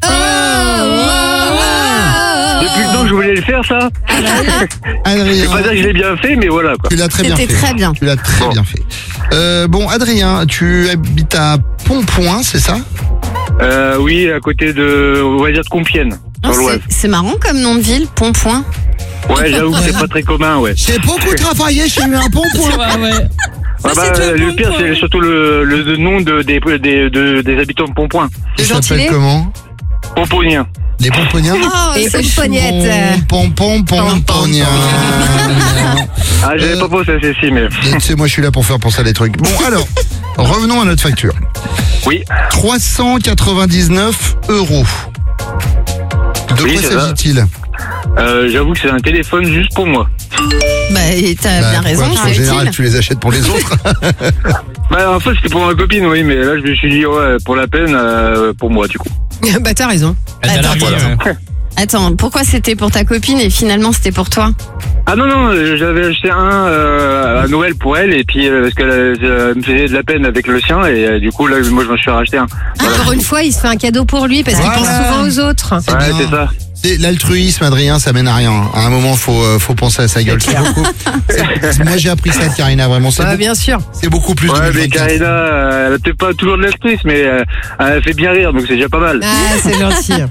Depuis le temps que je voulais le faire, ça. Adrien. C'est pas ça que je l'ai bien fait, mais voilà quoi. Tu l'as très bien fait. C'était très bien. Tu l'as très bien fait. Bon, Adrien, tu habites à Pontpoint, c'est ça? Oui, à côté de, on va dire de Compiègne, Oh, dans l'Oise. c'est marrant comme nom de ville, Pontpoint. Ouais, j'avoue que c'est pas très commun, ouais. J'ai beaucoup travaillé chez un Pontpoint. Ah bah, le pire, c'est surtout le nom des habitants de Pontpoint. Il s'appelle comment? Pomponiens. Les Pomponiens. Oh, et Pompognettes. Pomponiens. Ah, j'avais pas pensé à ceci, mais... Tu sais, moi, je suis là pour faire penser à des trucs. Bon, alors, revenons à notre facture. Oui. 399 €. De Oui, quoi c'est ça. s'agit-il? J'avoue que c'est un téléphone juste pour moi. Bah, t'as bien raison, En c'est général, utile. tu les achètes pour les autres. Bah, en fait, c'était pour ma copine, oui, mais là, je me suis dit, ouais, pour la peine, pour moi, du coup. Bah t'as raison. Attends, pourquoi c'était pour ta copine et finalement c'était pour toi? Ah non, j'avais acheté un à Noël pour elle, et puis parce qu'elle me faisait de la peine avec le sien, et du coup, là, moi, je me suis racheté un. Voilà. Pour une fois, il se fait un cadeau pour lui parce qu'il pense souvent aux autres. Ouais, c'est ça. C'est l'altruisme, Adrien, ça mène à rien. À un moment, faut penser à sa gueule. C'est beaucoup. Moi, j'ai appris ça de Karina, vraiment. Bien sûr. C'est beaucoup plus. Ouais, mais Karina, elle a peut-être pas toujours de l'altruisme, mais elle fait bien rire, donc c'est déjà pas mal. Ah, c'est gentil.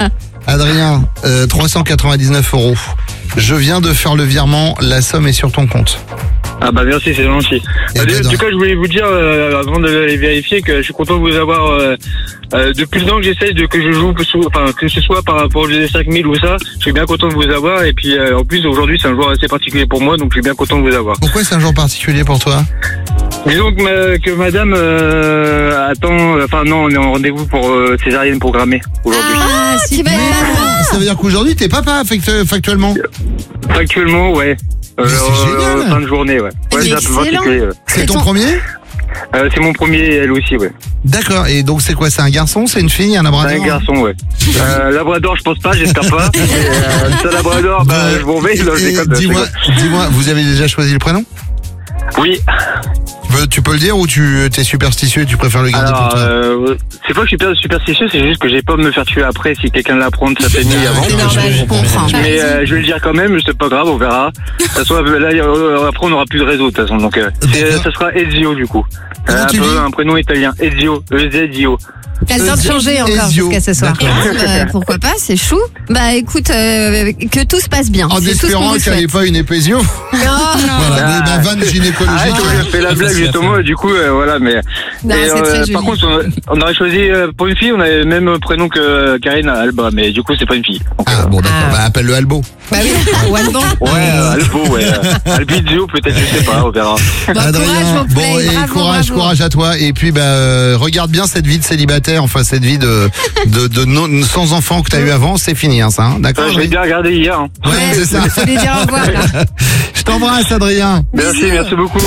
Adrien, 399 €. Je viens de faire le virement, la somme est sur ton compte. Ah bah merci, c'est gentil. En tout cas, je voulais vous dire, avant de les vérifier, que je suis content de vous avoir. Depuis le temps que j'essaye que je joue, enfin que ce soit par rapport aux GD5000 ou ça, je suis bien content de vous avoir. Et puis en plus aujourd'hui c'est un jour assez particulier pour moi, donc je suis bien content de vous avoir. Pourquoi c'est un jour particulier pour toi? Disons que madame attend, enfin non, on est en rendez-vous pour césarienne programmée aujourd'hui. Ah, tu vas être Ça veut dire qu'aujourd'hui t'es papa factuellement? Factuellement, ouais. Fin de journée, ouais. Ouais, c'est un peu particulier. Ouais. C'est ton premier? C'est mon premier, elle aussi, ouais. D'accord, et donc c'est quoi? C'est un garçon? C'est une fille? Un labrador? C'est un garçon, ouais. Labrador, je pense pas, j'espère pas. C'est un labrador, je m'en vais. Dis-moi, vous avez déjà choisi le prénom? Oui. Tu peux le dire ou tu es superstitieux et tu préfères le garder pour toi? C'est pas que je suis superstitieux, c'est juste que j'ai peur de me faire tuer après si quelqu'un l'apprend de sa famille avant. C'est normal, je comprends. Mais je vais le dire quand même, c'est pas grave, on verra. Là, après on n'aura plus de réseau de toute façon, donc ça sera Ezio du coup. Un prénom italien, Ezio, E-Z-I-O. T'as le temps de changer encore jusqu'à ce soir. Pourquoi pas, c'est chou. Bah écoute, que tout se passe bien. En espérant qu'elle n'ait pas une épésio. Voilà, des vannes gynécologiques. Je fais la blague justement, du coup, voilà, mais. Non, c'est très joli. Par contre, on aurait choisi pour une fille, on avait le même prénom que Karine, Alba, mais du coup, c'est pas une fille. Donc, bon, d'accord, appelle-le Albo. Bah oui, ou Alban. Ouais, Albo, ouais. Albizio, peut-être, je sais pas, on verra. Adrien, courage à toi. Et puis, regarde bien cette vie de célibataire, enfin, cette vie de sans enfant que t'as eu avant, c'est fini, hein, ça, hein, d'accord? Je l'ai bien regardé hier. Hein. Ouais, c'est ça. Faut les dire au revoir, là. Je t'embrasse, Adrien. Merci beaucoup.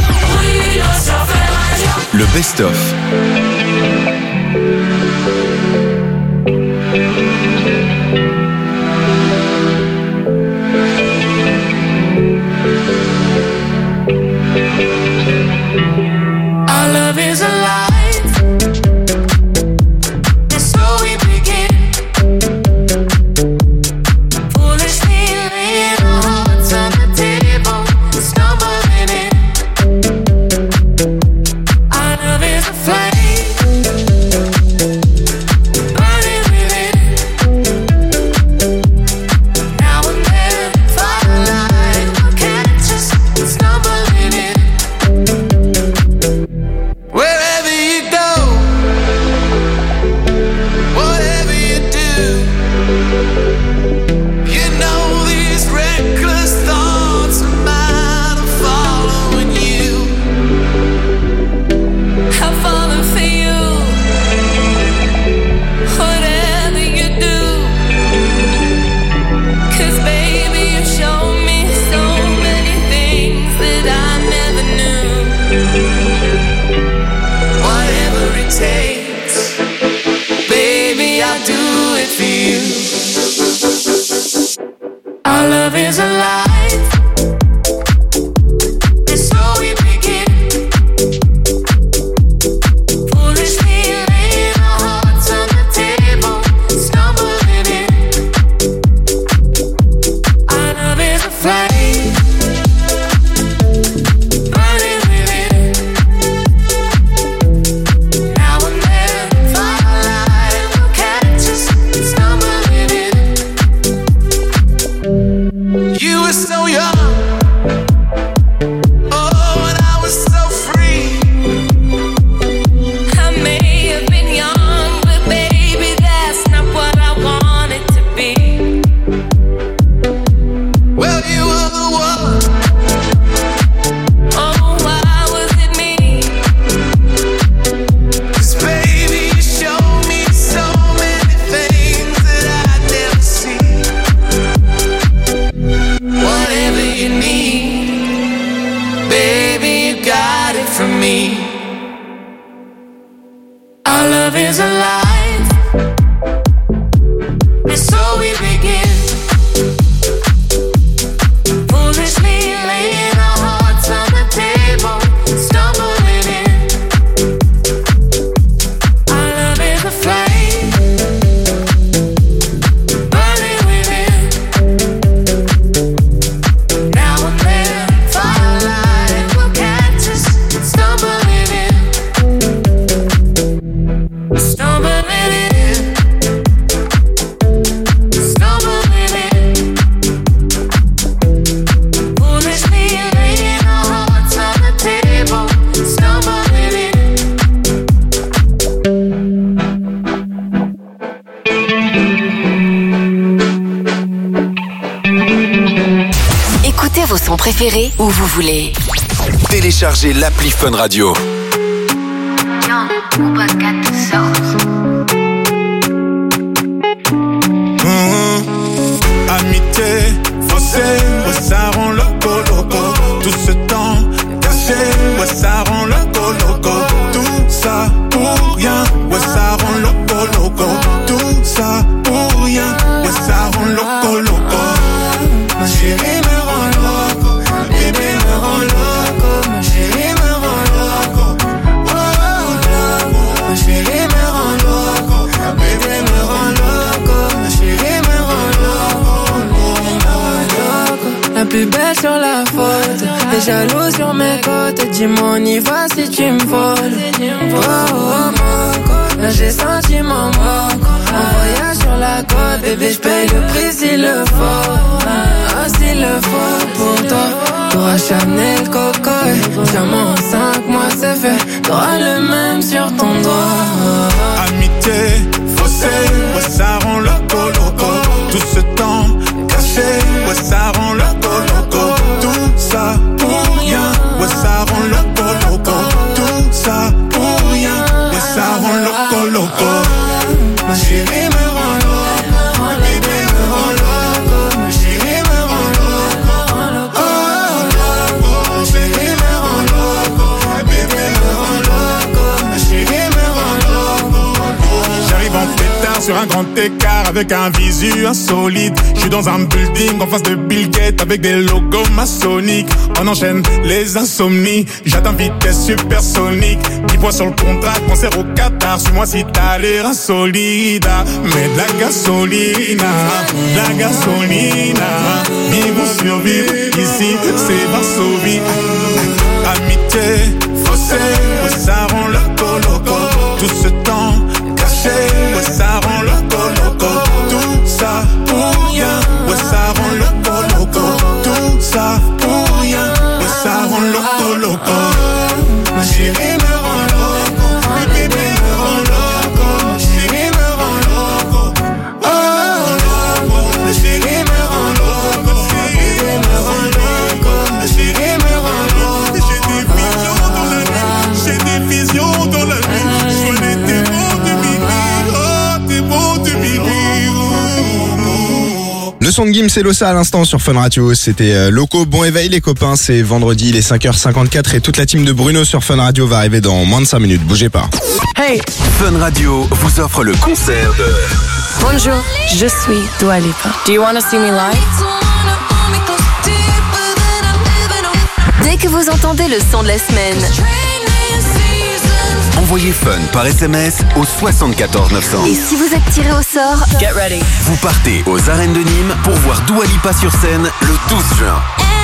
Le best-of. Our love is alive, and so we begin. Foolishly laying our hearts on the table, stumbling in. Our love is a flame, burning within. Now and then, firelight will catch us stumbling in. Wherever you go, whatever you do, you know these reckless thoughts of mine are following you. I've fallen for you, whatever you do. 'Cause baby, you show me so many things that I never knew. Whatever it takes, baby, I'll do it for you. Our love is alive, and so we begin. Foolishly laying our hearts on the table, stumbling in. Our love is a flame, burning within. Now and then, firelight will catch us stumbling in. You were so young, oh, and I was so free. I may have been young, but baby, that's not what I wanted to be. Well, you were the one. Oh, why was it me? 'Cause baby, you showed me so many things that I'd never seen. Whatever you need, baby, you got it from me. Our love is alive, and so we begin. Foolishly laying our hearts on the table, stumbling in. Our love is a flame, burning within. Now and then, firelight will catch us stumbling in. Stumbling préférée où vous voulez. Téléchargez l'appli Fun Radio. Amitié, faussée, ouais, ça rend loco, loco. Tout ce temps caché, ouais, ça rend loco, loco. Tout ça pour rien, ouais, ça rend loco, loco. Tout ça pour rien, ouais, ça rend loco, loco. Ma chérie me rend loco, bébé me rend loco. Ma chérie me rend loco, oh, loco. Ma chérie me rend loco, bébé me rend loco. Ma chérie me rend loco. La plus belle sur la photo, t'es jaloux sur mes côtes. Dis-moi on y va si tu me voles. Oh, oh, moco, là j'ai senti mon moco. Un voyage sur la côte, bébé j'paye le prix s'il le faut. Ah s'il le faut pour toi. T'auras Chanel, Coco et diamant en 5 mois c'est fait. T'auras le même sur ton doigt. Amitié, faussée, ouais, ça rend loco, loco. Tout ce temps caché, ouais, ça rend loco, loco. Tout ça pour rien, ouais, ça rend loco, loco. Tout ça pour rien, ouais, ça rend loco, loco. Ma chérie me rend loco, mon bébé me rend loco. Ma chérie me rend loco, oh, loco. Ma chérie me rend loco, bébé me rend loco. Ma chérie me rend loco. J'arrive en pétard sur un grand écart avec un visu insolite. J'suis dans un building en face de Bill Gates avec des logos maçonniques. On enchaîne les insomnies. J'atteins vitesse supersonique. 10 points sur le contrat, concert au Qatar. Suis-moi si t'as l'air insolide. Mais de la gasolina, la gasolina. Vivre ou survivre, ici c'est Varsovie. Amitié, faussée, ouais, ça rend loco, loco. Tout ce temps caché, ouais, ça rend loco, loco. Tout ça pour rien, ouais, ça rend loco, loco. Tout ça pour rien, ouais, ça rend loco, loco. Ma chérie me rend loco, mon bébé me rend loco. Ma chérie me rend loco, oh, loco. Ma chérie me rend loco, mon bébé me rend loco. Ma chérie me rend loco. J'ai des visions dans la nuit, je vois les démons de Miri, oh, démons de Miri. Le son de Gims et Losa à l'instant sur Fun Radio, c'était Loco. Bon éveil les copains, c'est vendredi, il est 5h54 et toute la team de Bruno sur Fun Radio va arriver dans moins de 5 minutes, bougez pas. Hey, Fun Radio vous offre le concert de... Bonjour, je suis Dua Lipa. Do you want to see me live? Dès que vous entendez le son de la semaine, Envoyez Fun par SMS au 74 900. et si vous êtes tiré au sort, Get ready. Vous partez aux arènes de Nîmes pour voir Dua Lipa sur scène le 12 juin.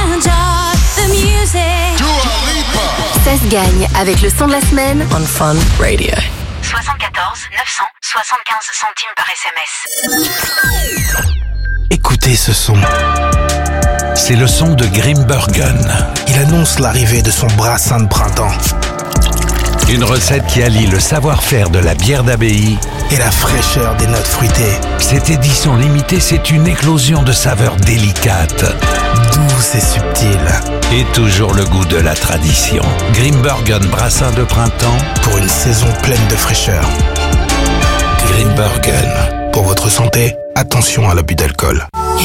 ça se gagne avec le son de la semaine On Fun Radio. 74 975 centimes par SMS. Écoutez ce son. C'est le son de Grimbergen. Il annonce l'arrivée de son brassin de printemps. Une recette qui allie le savoir-faire de la bière d'abbaye et la fraîcheur des notes fruitées. Cette édition limitée, c'est une éclosion de saveurs délicates, douces et subtiles. Et toujours le goût de la tradition. Grimbergen brassin de printemps pour une saison pleine de fraîcheur. Grimbergen. Pour votre santé, attention à l'abus d'alcool.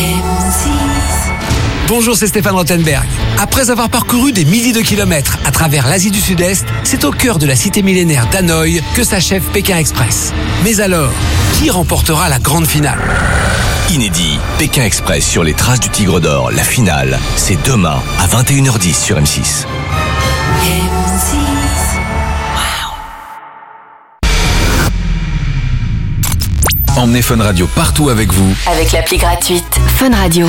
Bonjour, c'est Stéphane Rothenberg. Après avoir parcouru des milliers de kilomètres à travers l'Asie du Sud-Est, c'est au cœur de la cité millénaire d'Hanoï que s'achève Pékin Express. Mais alors, qui remportera la grande finale ? Inédit, Pékin Express sur les traces du Tigre d'Or, la finale, c'est demain à 21h10 sur M6. Emmenez Fun Radio partout avec vous. avec l'appli gratuite Fun Radio.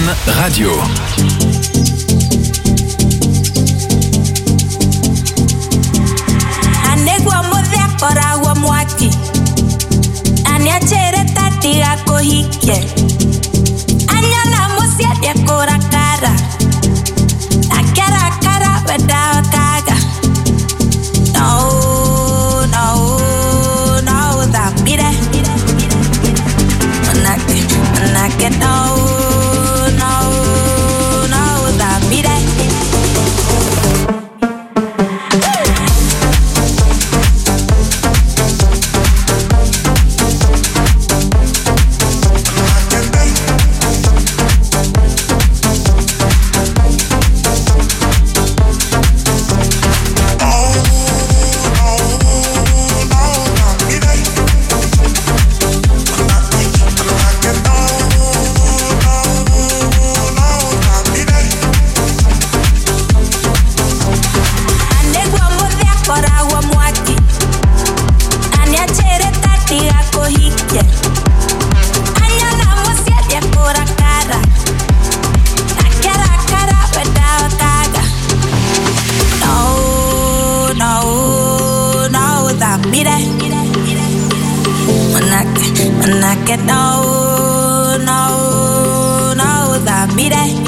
Radio. Anegwa modhia koragwa mwaki Aniachere tatiga kohike Anyala musia dia korakara Akara kara weda kaga No, no, no Dambire Manake no, no, no Dambire Manake no, no, no, da mire.